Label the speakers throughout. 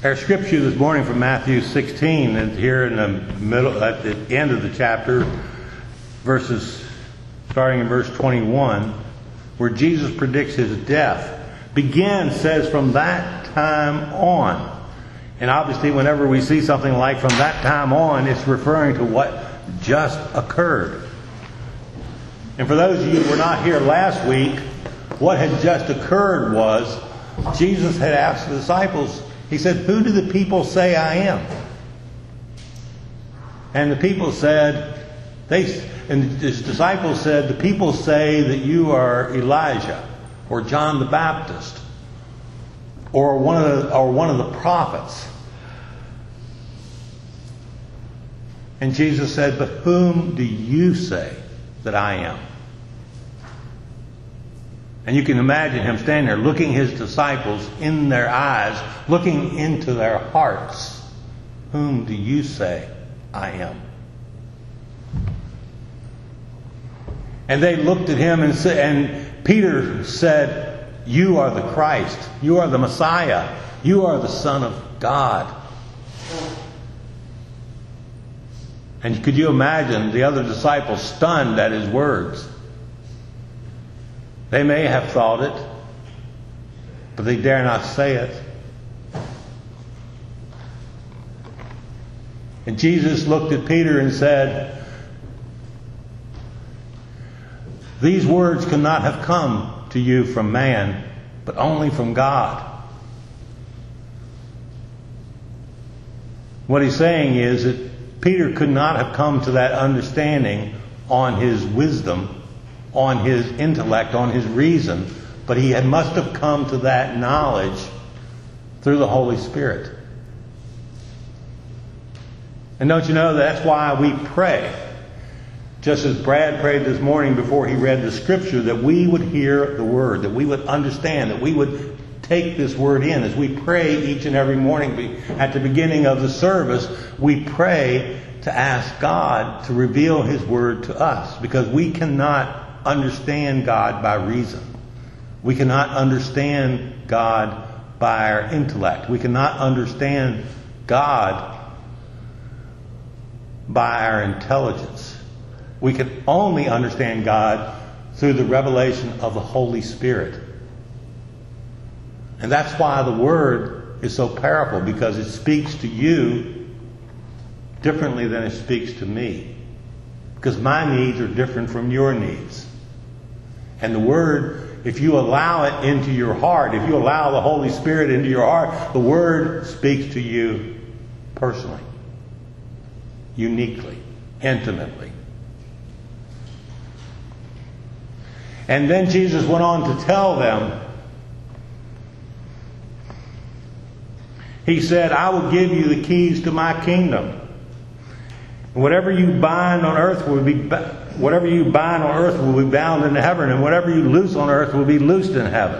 Speaker 1: Our scripture this morning from Matthew 16 is here in the middle, at the end of the chapter, starting in verse 21, where Jesus predicts his death. Says from that time on. And obviously whenever we see something like from that time on, it's referring to what just occurred. And for those of you who were not here last week, what had just occurred was Jesus had asked the disciples, he said, "Who do the people say I am?" And the people said, his disciples said, "The people say that you are Elijah, or John the Baptist, or one of the prophets." And Jesus said, "But whom do you say that I am?" And you can imagine him standing there looking his disciples in their eyes, looking into their hearts. "Whom do you say I am?" And they looked at him and Peter said, "You are the Christ. You are the Messiah. You are the Son of God." And could you imagine the other disciples stunned at his words? They may have thought it, but they dare not say it. And Jesus looked at Peter and said, "These words cannot have come to you from man, but only from God." What he's saying is that Peter could not have come to that understanding on his wisdom, on his intellect, on his reason, but he must have come to that knowledge through the Holy Spirit. And don't you know, that's why we pray. Just as Brad prayed this morning before he read the scripture, that we would hear the word, that we would understand, that we would take this word in. As we pray each and every morning at the beginning of the service, we pray to ask God to reveal his word to us, because we cannot understand God by reason. We cannot understand God by our intellect. We cannot understand God by our intelligence. We can only understand God through the revelation of the Holy Spirit. And that's why the Word is so powerful, because it speaks to you differently than it speaks to me. Because my needs are different from your needs. And the Word, if you allow it into your heart, if you allow the Holy Spirit into your heart, the Word speaks to you personally, uniquely, intimately. And then Jesus went on to tell them, he said, "I will give you the keys to my kingdom. Whatever you bind on earth will be bound in heaven, and whatever you loose on earth will be loosed in heaven."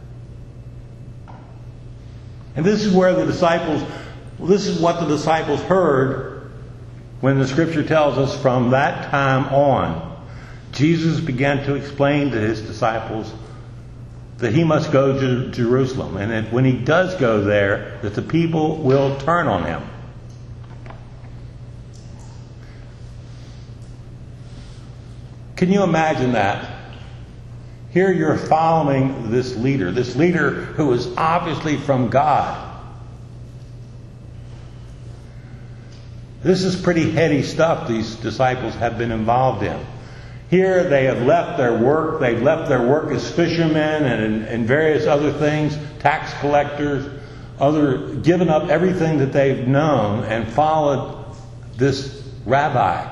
Speaker 1: And this is what the disciples heard when the scripture tells us from that time on, Jesus began to explain to his disciples that he must go to Jerusalem, and that when he does go there, that the people will turn on him. Can you imagine that? Here you're following this leader who is obviously from God. This is pretty heady stuff these disciples have been involved in. Here they have left their work. They've left their work as fishermen and various other things, tax collectors, given up everything that they've known and followed this rabbi.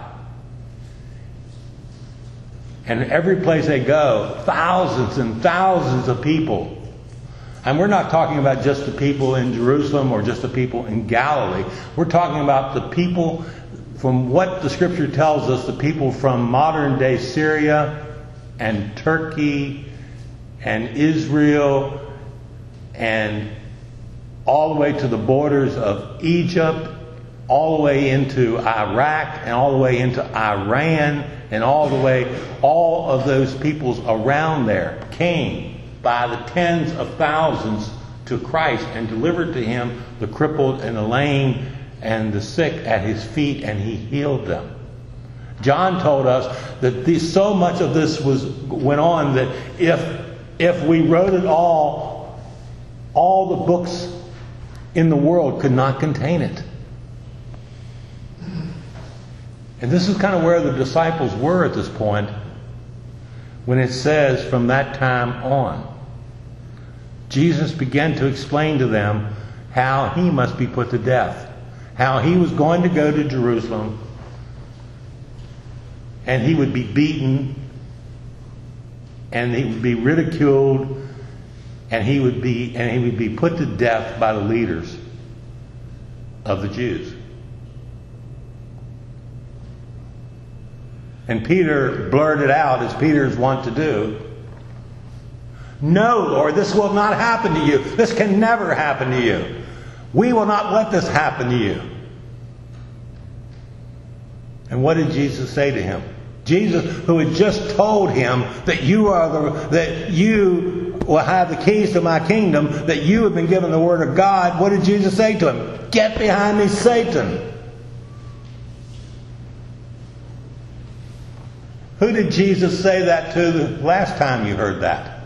Speaker 1: And every place they go, thousands and thousands of people. And we're not talking about just the people in Jerusalem or just the people in Galilee. We're talking about the people, from what the scripture tells us, the people from modern day Syria and Turkey and Israel and all the way to the borders of Egypt, all the way into Iraq and all the way into Iran, and all of those peoples around there came by the tens of thousands to Christ and delivered to him the crippled and the lame and the sick at his feet, and he healed them. John told us that so much of this went on that if we wrote it all the books in the world could not contain it. And this is kind of where the disciples were at this point, when it says, from that time on, Jesus began to explain to them how he must be put to death, how he was going to go to Jerusalem, and he would be beaten, and he would be ridiculed, and he would be put to death by the leaders of the Jews. And Peter blurted out, as Peter is wont to do, "No, Lord, this will not happen to you. This can never happen to you. We will not let this happen to you." And what did Jesus say to him? Jesus, who had just told him that you will have the keys to my kingdom, that you have been given the word of God, what did Jesus say to him? "Get behind me, Satan." Who did Jesus say that to the last time you heard that?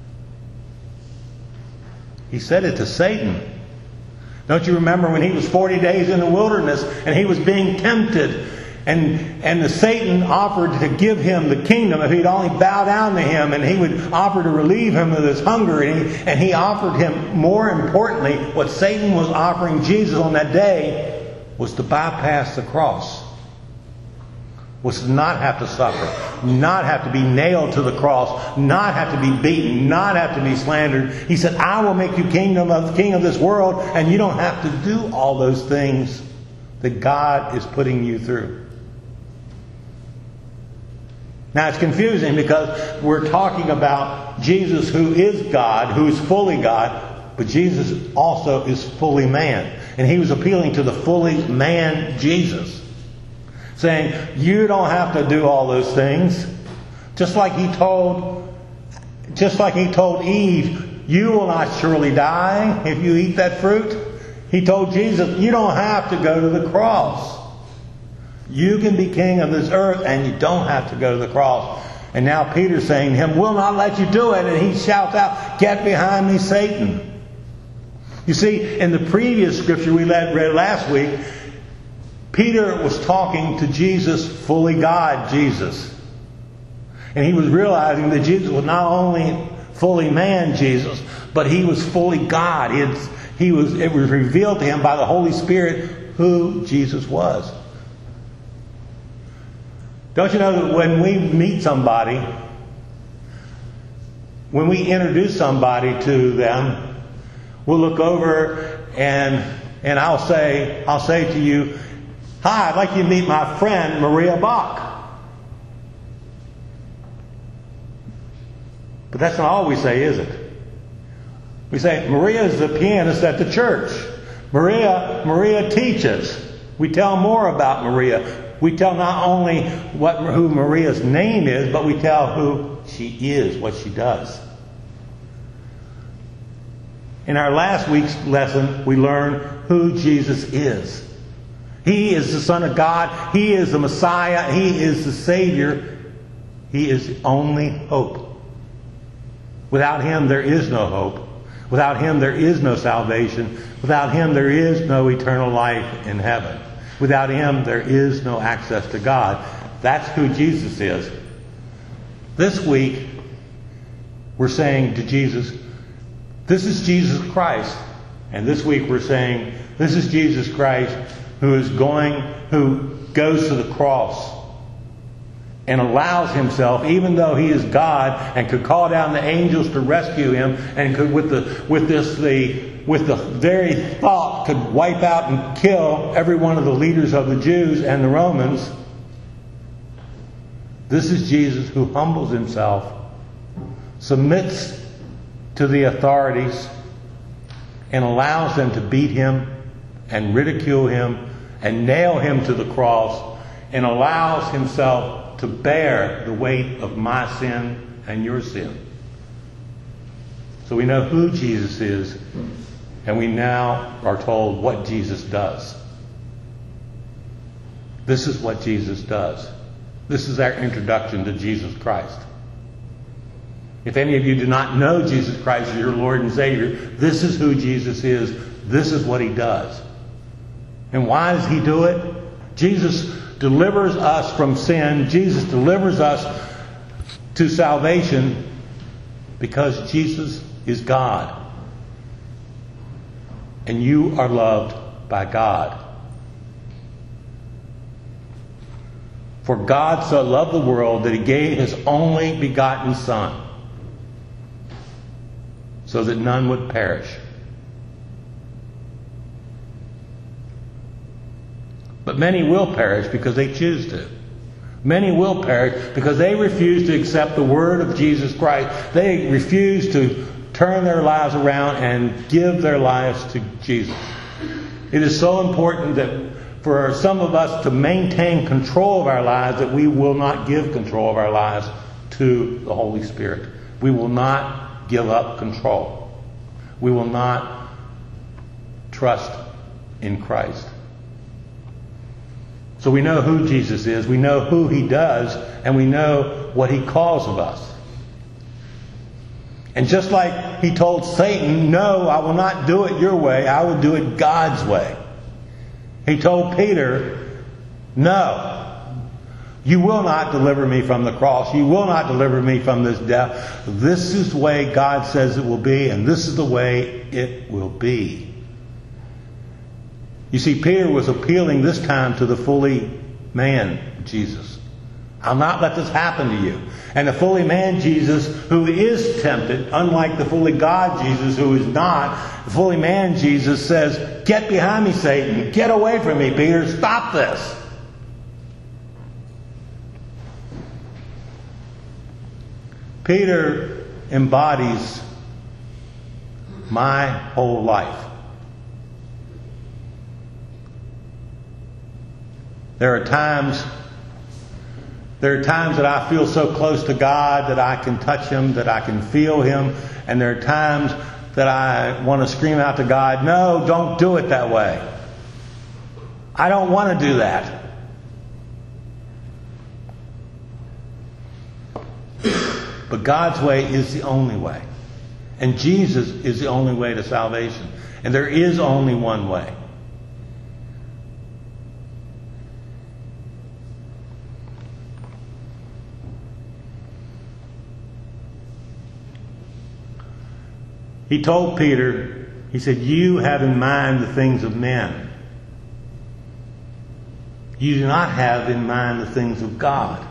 Speaker 1: He said it to Satan. Don't you remember when he was 40 days in the wilderness and he was being tempted, and the Satan offered to give him the kingdom if he'd only bow down to him, and he would offer to relieve him of his hunger, and he offered him, more importantly, what Satan was offering Jesus on that day was to bypass the cross. Was to not have to suffer, not have to be nailed to the cross, not have to be beaten, not have to be slandered. He said, "I will make you king of this world, and you don't have to do all those things that God is putting you through." Now it's confusing because we're talking about Jesus, who is God, who is fully God, but Jesus also is fully man. And he was appealing to the fully man Jesus, saying, you don't have to do all those things. Just like he told Eve, you will not surely die if you eat that fruit. He told Jesus, you don't have to go to the cross. You can be king of this earth and you don't have to go to the cross. And now Peter's saying to him, we'll not let you do it. And he shouts out, "Get behind me, Satan." You see, in the previous scripture we read last week, Peter was talking to Jesus, fully God Jesus. And he was realizing that Jesus was not only fully man Jesus, but he was fully God. It was revealed to him by the Holy Spirit who Jesus was. Don't you know that when we meet somebody, when we introduce somebody to them, we'll look over and I'll say to you, "Hi, I'd like you to meet my friend Maria Bach." But that's not all we say, is it? We say, "Maria is the pianist at the church. Maria teaches." We tell more about Maria. We tell not only who Maria's name is, but we tell who she is, what she does. In our last week's lesson, we learned who Jesus is. He is the Son of God. He is the Messiah. He is the Savior. He is the only hope. Without Him, there is no hope. Without Him, there is no salvation. Without Him, there is no eternal life in heaven. Without Him, there is no access to God. That's who Jesus is. This week, we're saying to Jesus, this is Jesus Christ. And this week we're saying, this is Jesus Christ who goes to the cross and allows himself, even though he is God and could call down the angels to rescue him, and could with the very thought could wipe out and kill every one of the leaders of the Jews and the Romans. This is Jesus who humbles himself, submits to the authorities, and allows them to beat him and ridicule him and nail him to the cross, and allows himself to bear the weight of my sin and your sin, So we know who Jesus is, and we now are told what Jesus does. This is what Jesus does. This is our introduction to Jesus Christ. If any of you do not know Jesus Christ as your Lord and Savior, this is who Jesus is. This is what he does. And why does he do it? Jesus delivers us from sin. Jesus delivers us to salvation because Jesus is God. And you are loved by God. For God so loved the world that he gave his only begotten Son, so that none would perish. But many will perish because they choose to. Many will perish because they refuse to accept the word of Jesus Christ. They refuse to turn their lives around and give their lives to Jesus. It is so important that for some of us to maintain control of our lives, that we will not give control of our lives to the Holy Spirit. We will not give up control. We will not trust in Christ. So we know who Jesus is, we know who he does, and we know what he calls of us. And just like he told Satan, no, I will not do it your way, I will do it God's way. He told Peter, no, you will not deliver me from the cross. You will not deliver me from this death. This is the way God says it will be, and this is the way it will be. You see, Peter was appealing this time to the fully man Jesus. I'll not let this happen to you. And the fully man Jesus, who is tempted, unlike the fully God Jesus, who is not, the fully man Jesus says, get behind me, Satan. Get away from me, Peter. Stop this. Peter embodies my whole life. There are times that I feel so close to God that I can touch him, that I can feel him. And there are times that I want to scream out to God, no, don't do it that way. I don't want to do that. But God's way is the only way. And Jesus is the only way to salvation. And there is only one way. He told Peter, he said, you have in mind the things of men. You do not have in mind the things of God.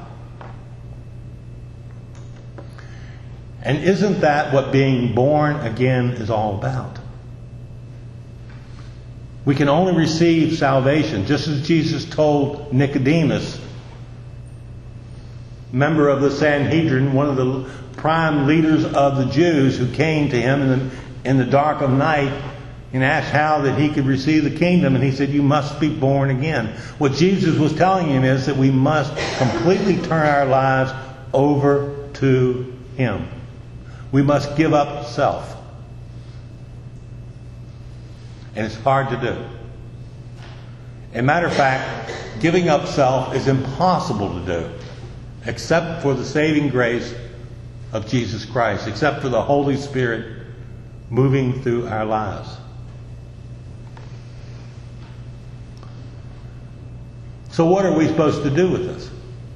Speaker 1: And isn't that what being born again is all about? We can only receive salvation, just as Jesus told Nicodemus, member of the Sanhedrin, one of the prime leaders of the Jews, who came to him in the dark of night and asked how that he could receive the kingdom. And he said, you must be born again. What Jesus was telling him is that we must completely turn our lives over to him. We must give up self. And it's hard to do. As a matter of fact, giving up self is impossible to do, except for the saving grace of Jesus Christ, except for the Holy Spirit moving through our lives. So what are we supposed to do with this?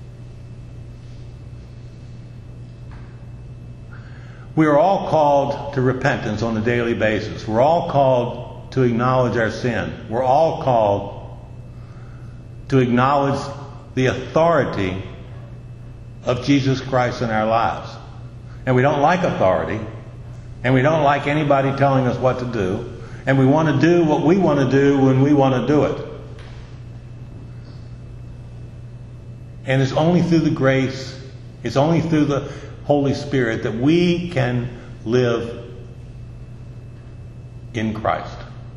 Speaker 1: We are all called to repentance on a daily basis. We're all called to acknowledge our sin. We're all called to acknowledge the authority of Jesus Christ in our lives. And we don't like authority. And we don't like anybody telling us what to do. And we want to do what we want to do when we want to do it. And it's only through the grace, it's only through the Holy Spirit that we can live in Christ.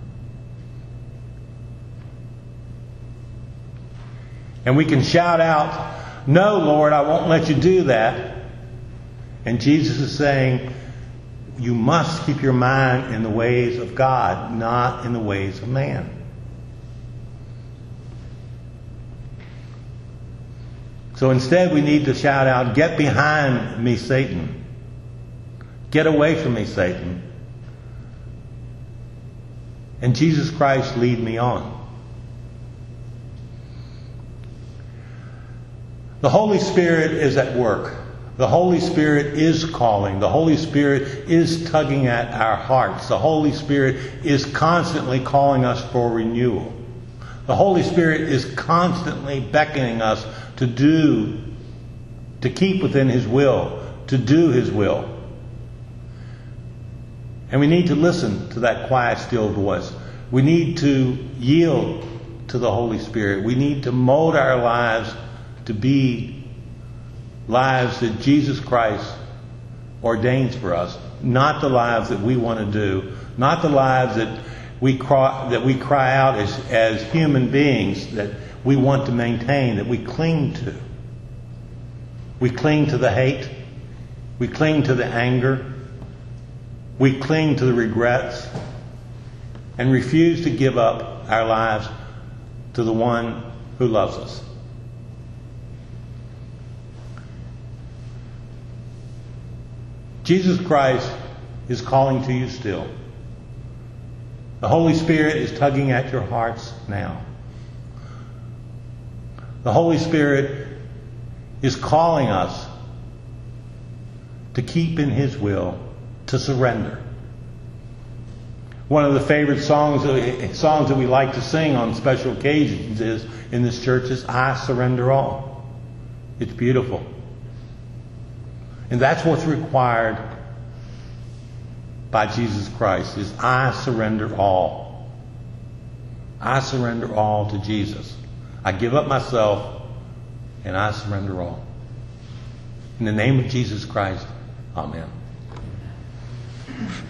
Speaker 1: And we can shout out, no, Lord, I won't let you do that. And Jesus is saying, you must keep your mind in the ways of God, not in the ways of man. So instead we need to shout out, "Get behind me, Satan. Get away from me, Satan. And Jesus Christ, lead me on." The Holy Spirit is at work. The Holy Spirit is calling. The Holy Spirit is tugging at our hearts. The Holy Spirit is constantly calling us for renewal. The Holy Spirit is constantly beckoning us to keep within His will, to do His will. And we need to listen to that quiet, still voice. We need to yield to the Holy Spirit. We need to mold our lives to be lives that Jesus Christ ordains for us, not the lives that we want to do, not the lives that we cry out as human beings that we want to maintain, that we cling to. We cling to the hate. We cling to the anger. We cling to the regrets and refuse to give up our lives to the one who loves us. Jesus Christ is calling to you still. The Holy Spirit is tugging at your hearts now. The Holy Spirit is calling us to keep in His will, to surrender. One of the favorite songs that we like to sing on special occasions in this church is "I Surrender All." It's beautiful. And that's what's required by Jesus Christ, is I surrender all. I surrender all to Jesus. I give up myself and I surrender all. In the name of Jesus Christ, amen.